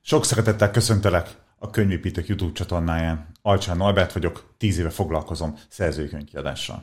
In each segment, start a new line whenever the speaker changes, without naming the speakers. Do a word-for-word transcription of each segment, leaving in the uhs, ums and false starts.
Sok szeretettel köszöntelek a Könyvépítők YouTube csatornáján. Alcsán Albert vagyok, tíz éve foglalkozom szerzői könyvkiadással.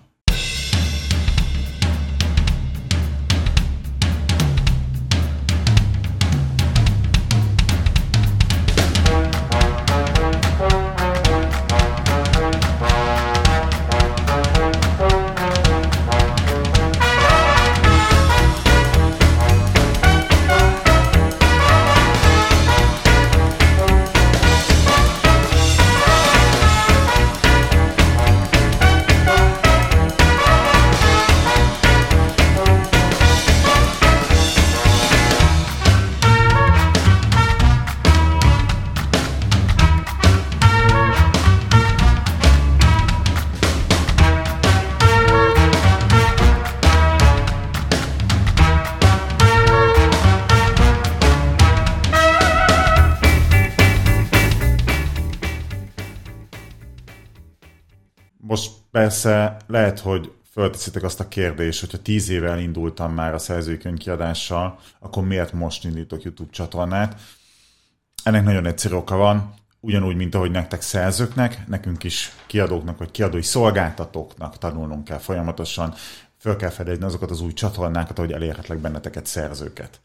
Most persze lehet, hogy fölteszitek azt a kérdést, hogyha tíz éve elindultam már a szerzői könyvkiadással, akkor miért most indítok YouTube csatornát? Ennek nagyon egyszerű oka van, ugyanúgy, mint ahogy nektek szerzőknek, nekünk is kiadóknak vagy kiadói szolgáltatóknak tanulnunk kell folyamatosan, föl kell fedezni azokat az új csatornákat, ahogy elérhetlek benneteket szerzőket.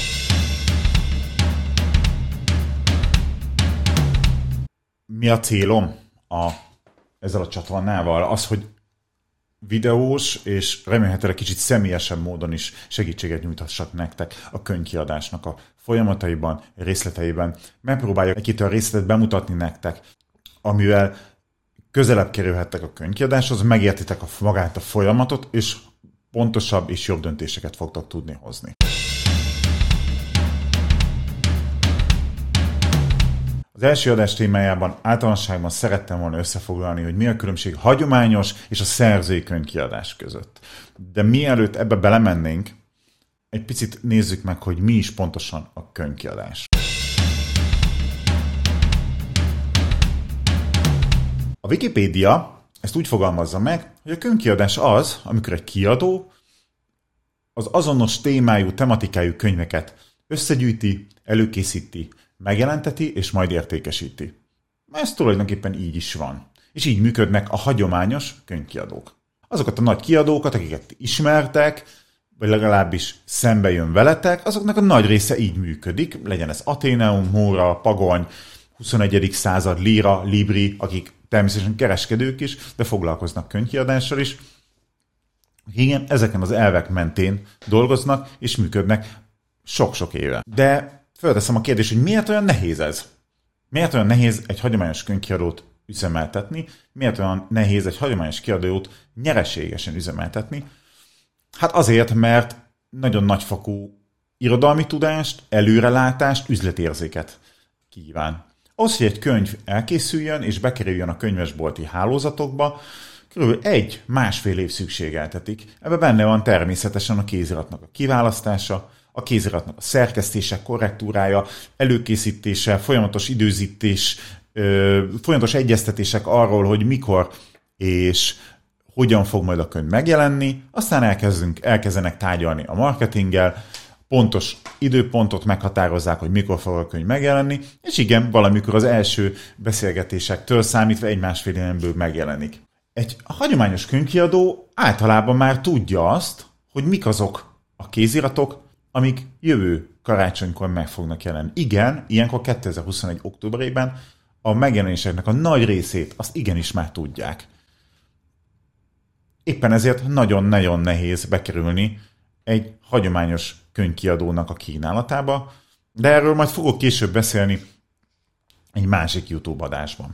Mi a célom a ezzel a csatornával? Az, hogy videós és remélhetőleg kicsit személyesebb módon is segítséget nyújthassak nektek a könyvkiadásnak a folyamataiban, részleteiben. Megpróbáljuk egy-két részletet bemutatni nektek, amivel közelebb kerülhettek a könyvkiadáshoz, megértitek a, magát a folyamatot, és pontosabb és jobb döntéseket fogtok tudni hozni. Az első adás témájában általánosságban szerettem volna összefoglalni, hogy mi a különbség a hagyományos és a szerzői könyvkiadás között. De mielőtt ebbe belemennénk, egy picit nézzük meg, hogy mi is pontosan a könyvkiadás. A Wikipédia ezt úgy fogalmazza meg, hogy a könyvkiadás az, amikor egy kiadó az azonos témájú, tematikájú könyveket összegyűjti, előkészíti, megjelenteti és majd értékesíti. Ez tulajdonképpen így is van. És így működnek a hagyományos könyvkiadók. Azokat a nagy kiadókat, akiket ismertek, vagy legalábbis szembe jön veletek, azoknak a nagy része így működik. Legyen ez Atheneum, Móra, Pagony, huszonegyedik század, Líra, Libri, akik természetesen kereskedők is, de foglalkoznak könyvkiadással is. Igen, ezeken az elvek mentén dolgoznak és működnek sok-sok éve. De felteszem a kérdést, hogy miért olyan nehéz ez? Miért olyan nehéz egy hagyományos könyvkiadót üzemeltetni? Miért olyan nehéz egy hagyományos kiadót nyereségesen üzemeltetni? Hát azért, mert nagyon nagyfokú irodalmi tudást, előrelátást, üzletérzéket kíván. Ahhoz, hogy egy könyv elkészüljön és bekerüljön a könyvesbolti hálózatokba, körülbelül egy-másfél év szükségeltetik. Ebben benne van természetesen a kéziratnak a kiválasztása, a kéziratnak a szerkesztése, korrektúrája, előkészítése, folyamatos időzítés, folyamatos egyeztetések arról, hogy mikor és hogyan fog majd a könyv megjelenni, aztán elkezdünk, elkezdenek tárgyalni a marketinggel, pontos időpontot meghatározzák, hogy mikor fog a könyv megjelenni, és igen, valamikor az első beszélgetésektől számítva egy-másfél évből megjelenik. Egy hagyományos könyvkiadó általában már tudja azt, hogy mik azok a kéziratok, amik jövő karácsonykor meg fognak jelenni. Igen, ilyenkor kétezer-huszonegy októberében a megjelenéseknek a nagy részét azt igenis már tudják. Éppen ezért nagyon-nagyon nehéz bekerülni egy hagyományos könyvkiadónak a kínálatába, de erről majd fogok később beszélni egy másik YouTube adásban.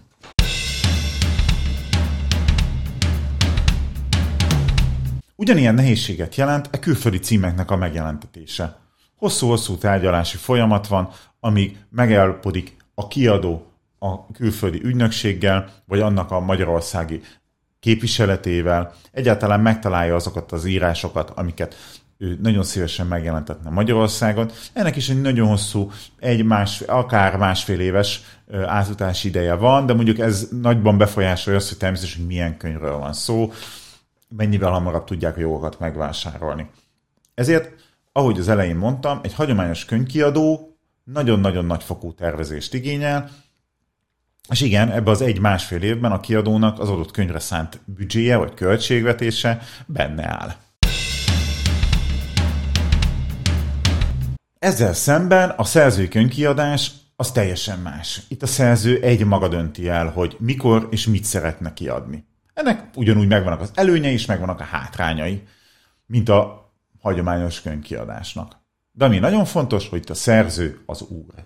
Ugyanilyen nehézséget jelent a külföldi címeknek a megjelentetése. Hosszú-hosszú tárgyalási folyamat van, amíg megállapodik a kiadó a külföldi ügynökséggel, vagy annak a magyarországi képviseletével, egyáltalán megtalálja azokat az írásokat, amiket ő nagyon szívesen megjelentetne Magyarországon. Ennek is egy nagyon hosszú, egy más, akár másfél éves átutási ideje van, de mondjuk ez nagyban befolyásolja azt, hogy természetesen milyen könyvről van szó, mennyivel hamarabb tudják a jogokat megvásárolni. Ezért, ahogy az elején mondtam, egy hagyományos könyvkiadó nagyon-nagyon nagyfokú tervezést igényel, és igen, ebbe az egy-másfél évben a kiadónak az adott könyvre szánt büdzséje vagy költségvetése benne áll. Ezzel szemben a szerzői könyvkiadás az teljesen más. Itt a szerző egy maga dönti el, hogy mikor és mit szeretne kiadni. Ennek ugyanúgy megvannak az előnyei és megvannak a hátrányai, mint a hagyományos könyvkiadásnak. De ami nagyon fontos, hogy itt a szerző az úr.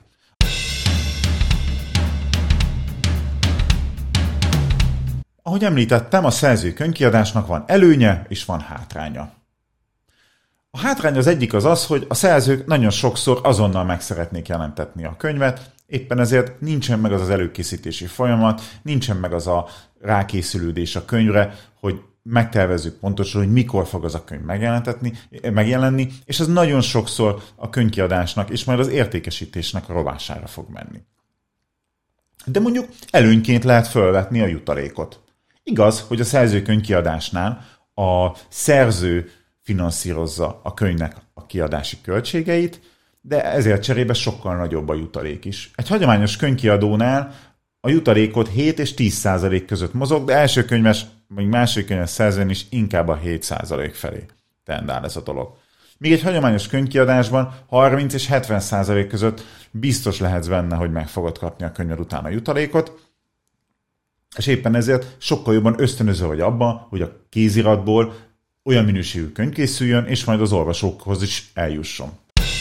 Ahogy említettem, a szerzői könyvkiadásnak van előnye és van hátránya. A hátrány az egyik az az, hogy a szerzők nagyon sokszor azonnal meg szeretnék jelentetni a könyvet, éppen ezért nincsen meg az az előkészítési folyamat, nincsen meg az a rákészülődés a könyvre, hogy megtervezzük pontosan, hogy mikor fog az a könyv megjelenni, és ez nagyon sokszor a könyvkiadásnak és majd az értékesítésnek a rovására fog menni. De mondjuk előnyként lehet felvetni a jutalékot. Igaz, hogy a szerzői könyvkiadásnál a szerző finanszírozza a könyvnek a kiadási költségeit, de ezért cserébe sokkal nagyobb a jutalék is. Egy hagyományos könyvkiadónál a jutalékot hét és tíz százalék között mozog, de első könyves, vagy második könyves szerzőn is inkább a hét százalék felé tendál ez a dolog. Míg egy hagyományos könyvkiadásban harminc és hetven százalék között biztos lehetsz benne, hogy meg fogod kapni a könyved után a jutalékot, és éppen ezért sokkal jobban ösztönöző vagy abban, hogy a kéziratból olyan minőségű könyv készüljön, és majd az olvasókhoz is eljusson.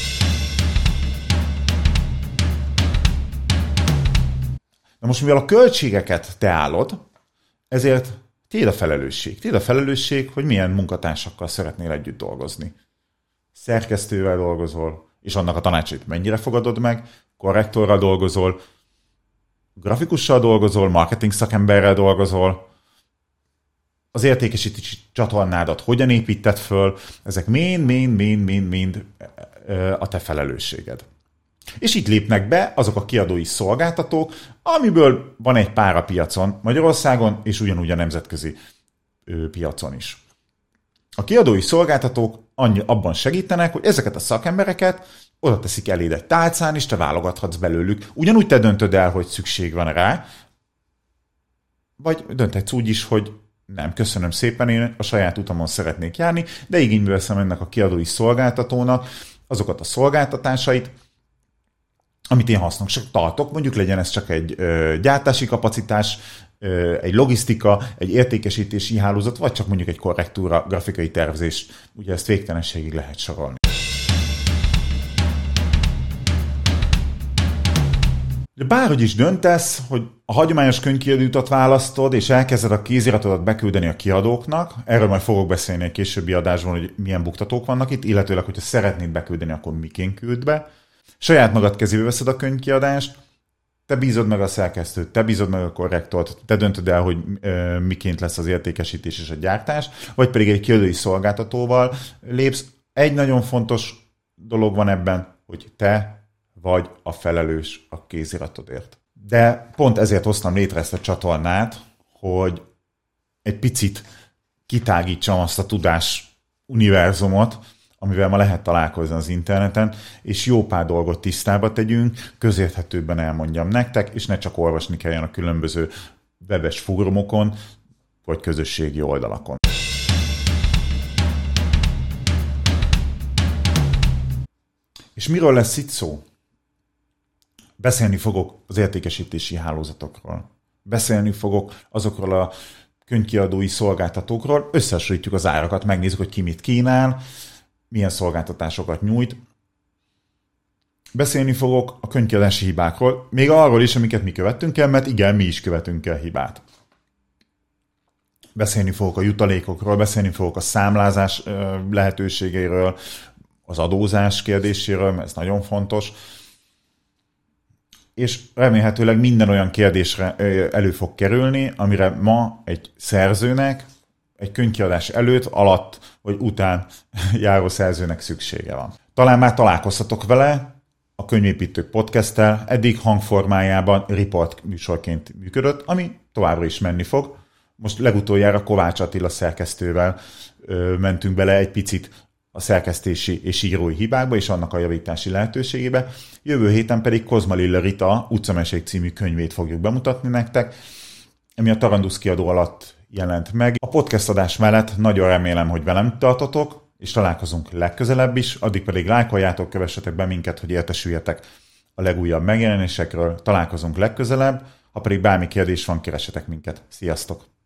Na most, mivel a költségeket te állod, ezért tiéd a felelősség. Tiéd a felelősség, hogy milyen munkatársakkal szeretnél együtt dolgozni. Szerkesztővel dolgozol, és annak a tanácsait mennyire fogadod meg, korrektorral dolgozol, grafikussal dolgozol, marketing szakemberrel dolgozol, az értékesítési csatornádat hogyan építed föl, ezek mind, mind, mind, mind, mind a te felelősséged. És itt lépnek be azok a kiadói szolgáltatók, amiből van egy pár a piacon Magyarországon, és ugyanúgy a nemzetközi piacon is. A kiadói szolgáltatók annyi, abban segítenek, hogy ezeket a szakembereket oda teszik eléd egy tálcán, és te válogathatsz belőlük. Ugyanúgy te döntöd el, hogy szükség van rá, vagy dönthetsz úgy is, hogy nem, köszönöm szépen, én a saját utamon szeretnék járni, de igénybe veszem ennek a kiadói szolgáltatónak azokat a szolgáltatásait, amit én hasznosnak tartok, mondjuk legyen ez csak egy ö, gyártási kapacitás, ö, egy logisztika, egy értékesítési hálózat, vagy csak mondjuk egy korrektúra, grafikai tervezés, ugye ezt végtelenségig lehet sorolni. De bárhogy is döntesz, hogy a hagyományos könyvkiadót választod, és elkezded a kéziratodat beküldeni a kiadóknak, erről majd fogok beszélni egy későbbi adásban, hogy milyen buktatók vannak itt, illetőleg, hogyha szeretnéd beküldeni, akkor miként küld be. Saját magad kezébe veszed a könyvkiadást, te bízod meg a szerkesztőt, te bízod meg a korrektort, te döntöd el, hogy e, miként lesz az értékesítés és a gyártás, vagy pedig egy kiadói szolgáltatóval lépsz. Egy nagyon fontos dolog van ebben, hogy te vagy a felelős a kéziratodért. De pont ezért hoztam létre ezt a csatornát, hogy egy picit kitágítsam azt a tudás univerzumot, amivel ma lehet találkozni az interneten, és jó pár dolgot tisztába tegyünk, közérthetőbben elmondjam nektek, és ne csak olvasni kelljen a különböző webes fórumokon, vagy közösségi oldalakon. És miről lesz itt szó? Beszélni fogok az értékesítési hálózatokról. Beszélni fogok azokról a könyvkiadói szolgáltatókról, összehasonlítjuk az árakat, megnézzük, hogy ki mit kínál, milyen szolgáltatásokat nyújt. Beszélni fogok a könyvkiadási hibákról, még arról is, amiket mi követtünk el, mert igen, mi is követünk el hibát. Beszélni fogok a jutalékokról, beszélni fogok a számlázás lehetőségeiről, az adózás kérdéséről, mert ez nagyon fontos. És remélhetőleg minden olyan kérdésre elő fog kerülni, amire ma egy szerzőnek, egy könyvkiadás előtt, alatt vagy után járó szerzőnek szüksége van. Talán már találkoztatok vele, a Könyvépítők Podcasttel eddig hangformájában report műsorként működött, ami továbbra is menni fog. Most legutoljára Kovács Attila szerkesztővel ö, mentünk bele egy picit a szerkesztési és írói hibákba és annak a javítási lehetőségébe. Jövő héten pedig Kozma Lilla Rita Utcamesék című könyvét fogjuk bemutatni nektek, ami a Tarandusz kiadó alatt jelent meg. A podcast adás mellett nagyon remélem, hogy velem tartotok, és találkozunk legközelebb is, addig pedig lájkoljátok, kövessetek be minket, hogy értesüljetek a legújabb megjelenésekről. Találkozunk legközelebb, ha pedig bármi kérdés van, keressetek minket. Sziasztok!